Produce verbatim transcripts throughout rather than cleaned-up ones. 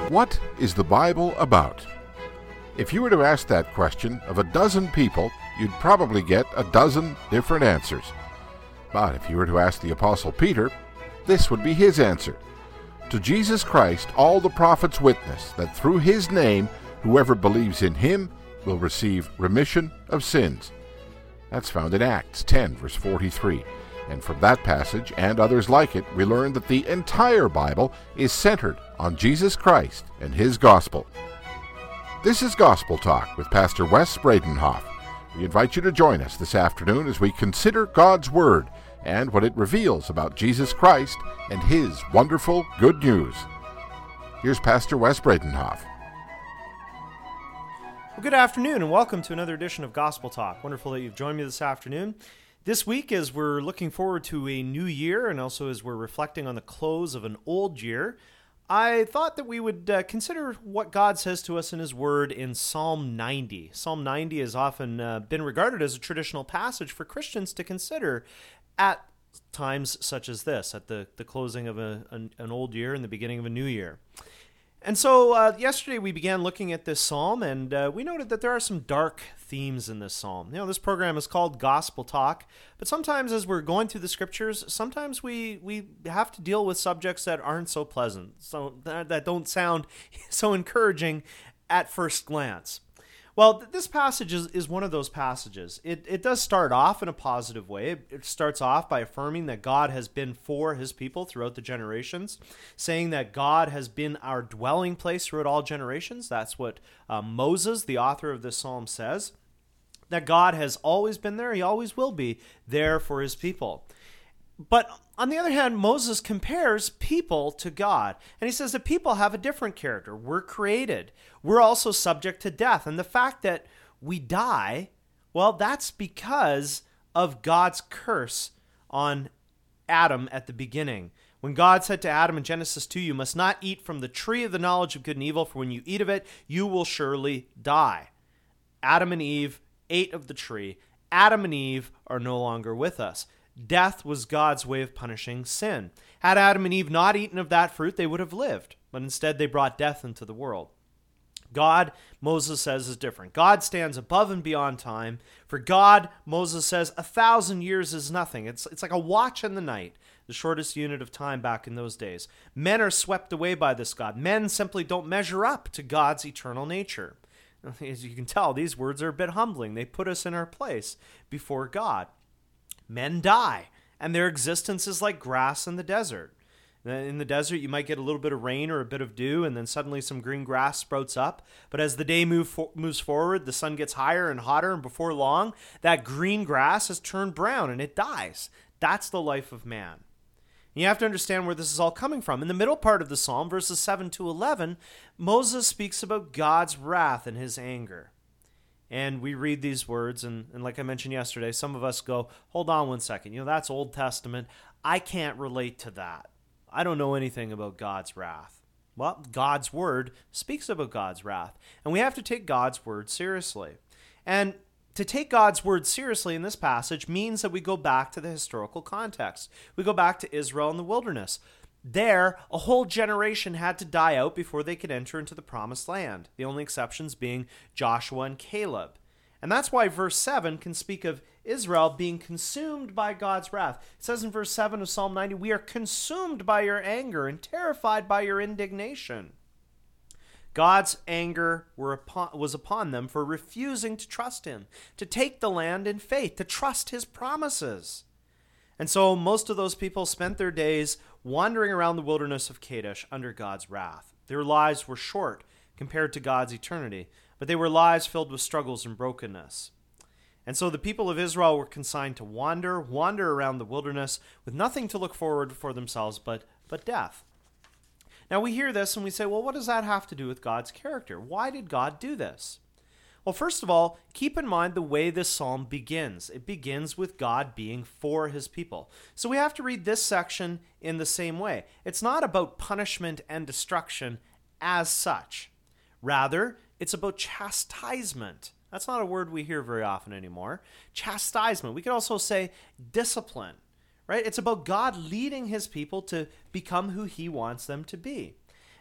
What is the Bible about? If you were to ask that question of a dozen people, you'd probably get a dozen different answers. But if you were to ask the Apostle Peter, this would be his answer. To Jesus Christ, all the prophets witness that through his name, whoever believes in him will receive remission of sins. That's found in Acts ten, verse forty-three. And from that passage and others like it, we learn that the entire Bible is centered on Jesus Christ and his gospel. This is Gospel Talk with Pastor Wes Bradenhoff. We invite you to join us this afternoon as we consider God's Word and what it reveals about Jesus Christ and his wonderful good news. Here's Pastor Wes Bradenhoff. Well, good afternoon and welcome to another edition of Gospel Talk. Wonderful that you've joined me this afternoon. This week, as we're looking forward to a new year and also as we're reflecting on the close of an old year, I thought that we would uh, consider what God says to us in his word in Psalm ninety. Psalm ninety has often uh, been regarded as a traditional passage for Christians to consider at times such as this, at the, the closing of a, an, an old year and the beginning of a new year. And so uh, yesterday we began looking at this psalm, and uh, we noted that there are some dark themes in this psalm. You know, this program is called Gospel Talk, but sometimes as we're going through the scriptures, sometimes we, we have to deal with subjects that aren't so pleasant, so that, that don't sound so encouraging at first glance. Well, th- this passage is, is one of those passages. It it does start off in a positive way. It, it starts off by affirming that God has been for his people throughout the generations, saying that God has been our dwelling place throughout all generations. That's what uh, Moses, the author of this psalm, says, that God has always been there. He always will be there for his people. But on the other hand, Moses compares people to God. And he says that people have a different character. We're created. We're also subject to death. And the fact that we die, well, that's because of God's curse on Adam at the beginning. When God said to Adam in Genesis two, "You must not eat from the tree of the knowledge of good and evil, for when you eat of it, you will surely die." Adam and Eve ate of the tree. Adam and Eve are no longer with us. Death was God's way of punishing sin. Had Adam and Eve not eaten of that fruit, they would have lived, but instead they brought death into the world. God, Moses says, is different. God stands above and beyond time. For God, Moses says, a thousand years is nothing. It's, it's like a watch in the night, the shortest unit of time back in those days. Men are swept away by this God. Men simply don't measure up to God's eternal nature. As you can tell, these words are a bit humbling. They put us in our place before God. Men die, and their existence is like grass in the desert. In the desert, you might get a little bit of rain or a bit of dew, and then suddenly some green grass sprouts up. But as the day move for- moves forward, the sun gets higher and hotter, and before long, that green grass has turned brown, and it dies. That's the life of man. And you have to understand where this is all coming from. In the middle part of the psalm, verses seven to eleven, Moses speaks about God's wrath and his anger. And we read these words, and, and like I mentioned yesterday, some of us go, hold on one second. You know, that's Old Testament. I can't relate to that. I don't know anything about God's wrath. Well, God's word speaks about God's wrath, and we have to take God's word seriously. And to take God's word seriously in this passage means that we go back to the historical context. We go back to Israel in the wilderness. There, a whole generation had to die out before they could enter into the promised land, the only exceptions being Joshua and Caleb. And that's why verse seven can speak of Israel being consumed by God's wrath. It says in verse seven of Psalm ninety, "We are consumed by your anger and terrified by your indignation." God's anger were upon, was upon them for refusing to trust him, to take the land in faith, to trust his promises. And so most of those people spent their days wandering around the wilderness of Kadesh under God's wrath. Their lives were short compared to God's eternity, but they were lives filled with struggles and brokenness. And so the people of Israel were consigned to wander, wander around the wilderness with nothing to look forward for themselves but, but death. Now we hear this and we say, well, what does that have to do with God's character? Why did God do this? Well, first of all, keep in mind the way this psalm begins. It begins with God being for his people. So we have to read this section in the same way. It's not about punishment and destruction as such. Rather, it's about chastisement. That's not a word we hear very often anymore. Chastisement. We could also say discipline, right? It's about God leading his people to become who he wants them to be.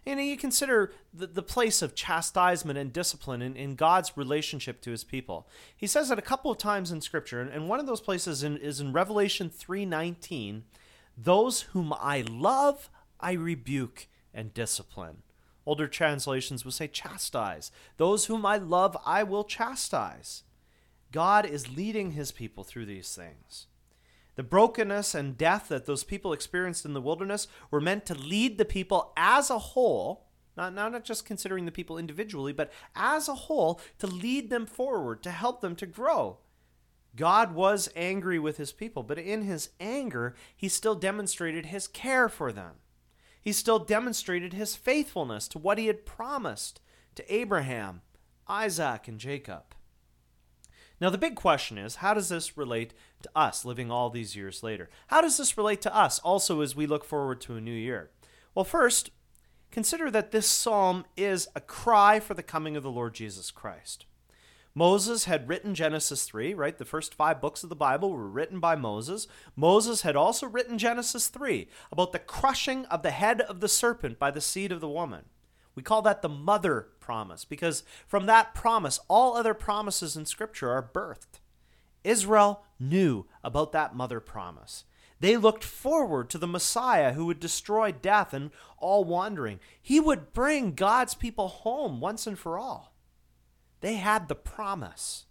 And you consider the, the place of chastisement and discipline in, in God's relationship to his people. He says it a couple of times in Scripture, and, and one of those places in, is in Revelation three nineteen, those whom I love, I rebuke and discipline. Older translations will say chastise. Those whom I love, I will chastise. God is leading his people through these things. The brokenness and death that those people experienced in the wilderness were meant to lead the people as a whole, not, not just considering the people individually, but as a whole, to lead them forward, to help them to grow. God was angry with his people, but in his anger, he still demonstrated his care for them. He still demonstrated his faithfulness to what he had promised to Abraham, Isaac, and Jacob. Now, the big question is, how does this relate to us living all these years later? How does this relate to us also as we look forward to a new year? Well, first, consider that this psalm is a cry for the coming of the Lord Jesus Christ. Moses had written Genesis three, right? The first five books of the Bible were written by Moses. Moses had also written Genesis three about the crushing of the head of the serpent by the seed of the woman. We call that the mother promise because from that promise, all other promises in Scripture are birthed. Israel knew about that mother promise. They looked forward to the Messiah who would destroy death and all wandering. He would bring God's people home once and for all. They had the promise.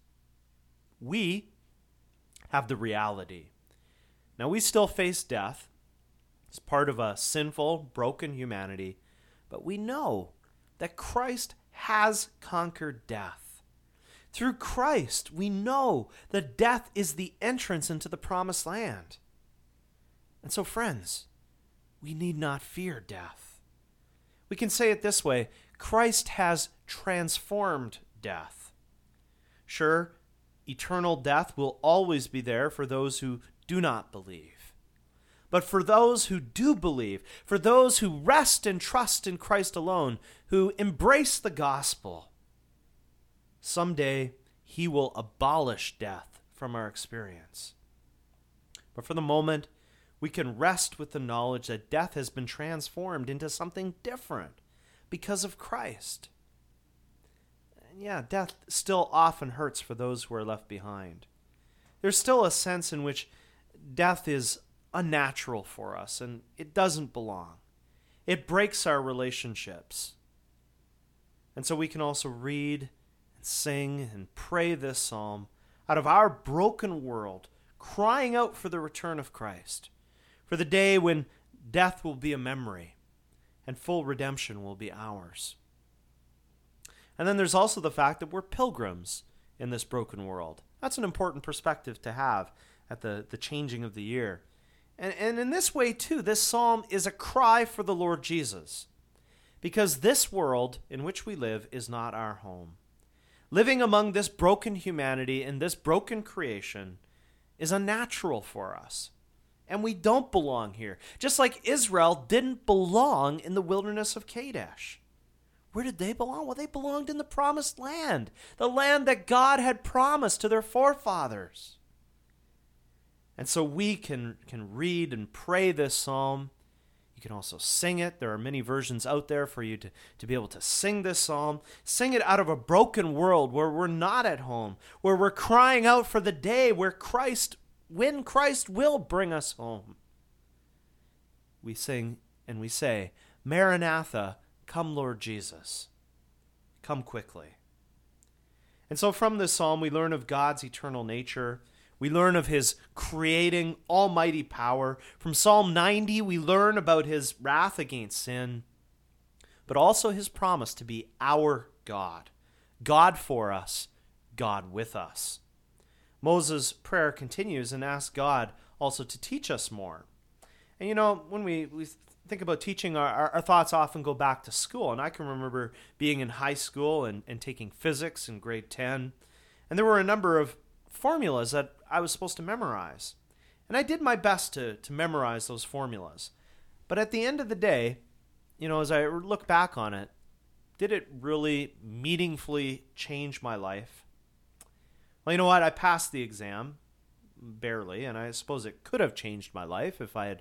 We have the reality. Now, we still face death. It's part of a sinful, broken humanity. But we know that Christ has conquered death. Through Christ, we know that death is the entrance into the promised land. And so, friends, we need not fear death. We can say it this way: Christ has transformed death. Sure, eternal death will always be there for those who do not believe. But for those who do believe, for those who rest and trust in Christ alone, who embrace the gospel, someday he will abolish death from our experience. But for the moment, we can rest with the knowledge that death has been transformed into something different because of Christ. And yeah, death still often hurts for those who are left behind. There's still a sense in which death is unnatural for us, and it doesn't belong. It breaks our relationships. And so we can also read and sing and pray this psalm out of our broken world, crying out for the return of Christ, for the day when death will be a memory and full redemption will be ours. And then there's also the fact that we're pilgrims in this broken world. That's an important perspective to have at the, the changing of the year. And, and in this way, too, this psalm is a cry for the Lord Jesus, because this world in which we live is not our home. Living among this broken humanity and this broken creation is unnatural for us, and we don't belong here, just like Israel didn't belong in the wilderness of Kadesh. Where did they belong? Well, they belonged in the promised land, the land that God had promised to their forefathers. And so we can, can read and pray this psalm. You can also sing it. There are many versions out there for you to, to be able to sing this psalm. Sing it out of a broken world where we're not at home, where we're crying out for the day where Christ, when Christ will bring us home. We sing and we say, Maranatha, come Lord Jesus. Come quickly. And so from this psalm, we learn of God's eternal nature. We learn of his creating almighty power. From Psalm ninety, we learn about his wrath against sin, but also his promise to be our God. God for us, God with us. Moses' prayer continues and asks God also to teach us more. And you know, when we, we think about teaching, our, our, our thoughts often go back to school. And I can remember being in high school and, and taking physics in grade ten. And there were a number of formulas that I was supposed to memorize. And I did my best to, to memorize those formulas. But at the end of the day, you know, as I look back on it, did it really meaningfully change my life? Well, you know what? I passed the exam, barely, and I suppose it could have changed my life if I had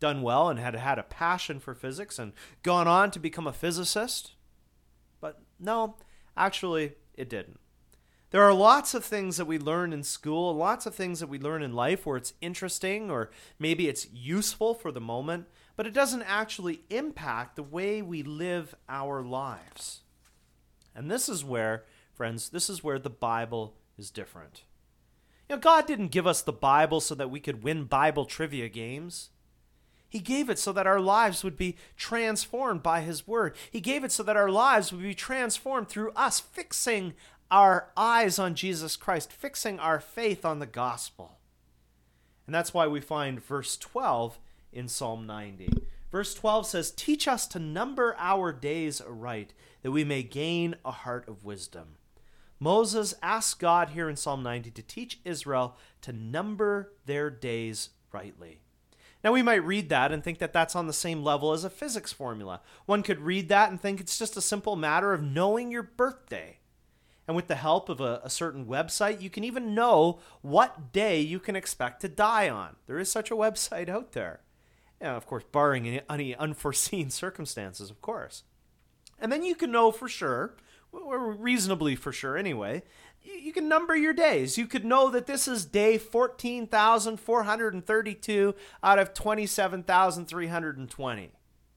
done well and had had a passion for physics and gone on to become a physicist. But no, actually, it didn't. There are lots of things that we learn in school, lots of things that we learn in life where it's interesting or maybe it's useful for the moment, but it doesn't actually impact the way we live our lives. And this is where, friends, this is where the Bible is different. You know, God didn't give us the Bible so that we could win Bible trivia games. He gave it so that our lives would be transformed by His Word. He gave it so that our lives would be transformed through us fixing our eyes on Jesus Christ, fixing our faith on the gospel. And that's why we find verse twelve in Psalm ninety. Verse twelve says, "Teach us to number our days aright, that we may gain a heart of wisdom." Moses asked God here in Psalm ninety to teach Israel to number their days rightly. Now, we might read that and think that that's on the same level as a physics formula. One could read that and think it's just a simple matter of knowing your birthday. And with the help of a, a certain website, you can even know what day you can expect to die on. There is such a website out there. You know, of course, barring any, any unforeseen circumstances, of course. And then you can know for sure, or reasonably for sure anyway, you, you can number your days. You could know that this is day fourteen thousand four hundred thirty-two out of twenty-seven thousand three hundred twenty.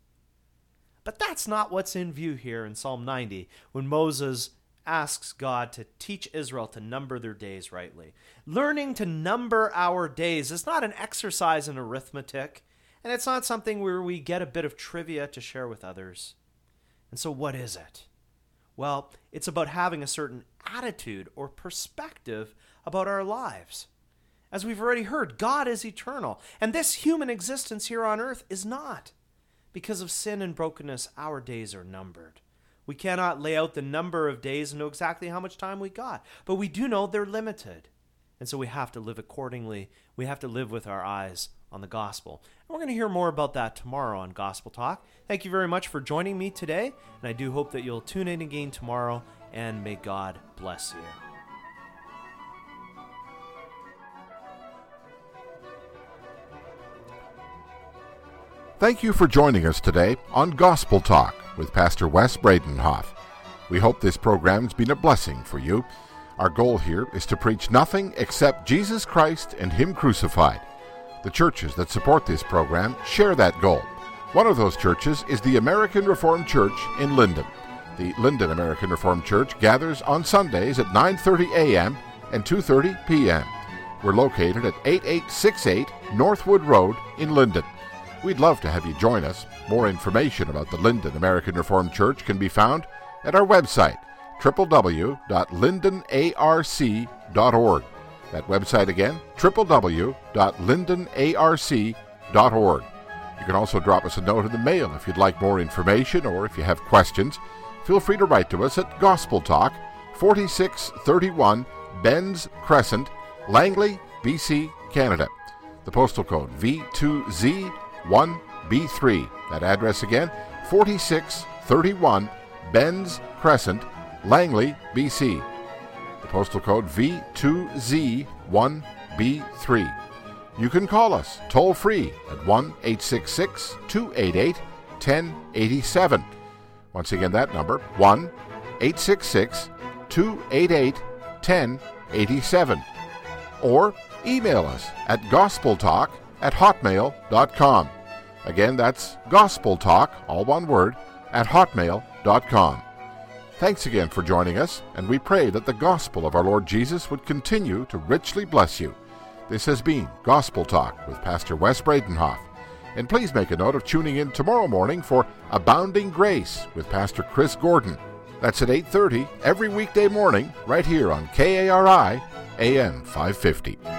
But that's not what's in view here in Psalm ninety when Moses asks God to teach Israel to number their days rightly. Learning to number our days is not an exercise in arithmetic, and it's not something where we get a bit of trivia to share with others. And so what is it? Well, it's about having a certain attitude or perspective about our lives. As we've already heard, God is eternal, and this human existence here on earth is not. Because of sin and brokenness, our days are numbered. We cannot lay out the number of days and know exactly how much time we got, but we do know they're limited. And so we have to live accordingly. We have to live with our eyes on the gospel. And we're going to hear more about that tomorrow on Gospel Talk. Thank you very much for joining me today, and I do hope that you'll tune in again tomorrow, and may God bless you. Thank you for joining us today on Gospel Talk with Pastor Wes Bradenhoff. We hope this program's been a blessing for you. Our goal here is to preach nothing except Jesus Christ and Him crucified. The churches that support this program share that goal. One of those churches is the American Reformed Church in Linden. The Linden American Reformed Church gathers on Sundays at nine thirty a.m. and two thirty p.m. We're located at eighty-eight sixty-eight Northwood Road in Linden. We'd love to have you join us. More information about the Linden American Reformed Church can be found at our website, w w w dot linden a r c dot org. That website again, w w w dot linden a r c dot org. You can also drop us a note in the mail if you'd like more information or if you have questions. Feel free to write to us at Gospel Talk, forty-six thirty-one Benz Crescent, Langley, B C, Canada. The postal code V two Z one B three. That address again, forty-six thirty-one Benz Crescent, Langley, B C. The postal code V two Z one B three. You can call us toll-free at one eight six six, two eight eight, one zero eight seven. Once again, that number, one eight six six, two eight eight, one zero eight seven. Or email us at gospeltalk at hotmail dot com. Again, that's gospeltalk, all one word, at hotmail dot com. Thanks again for joining us, and we pray that the gospel of our Lord Jesus would continue to richly bless you. This has been Gospel Talk with Pastor Wes Bradenhoff. And please make a note of tuning in tomorrow morning for Abounding Grace with Pastor Chris Gordon. That's at eight thirty every weekday morning right here on K A R I A M five fifty.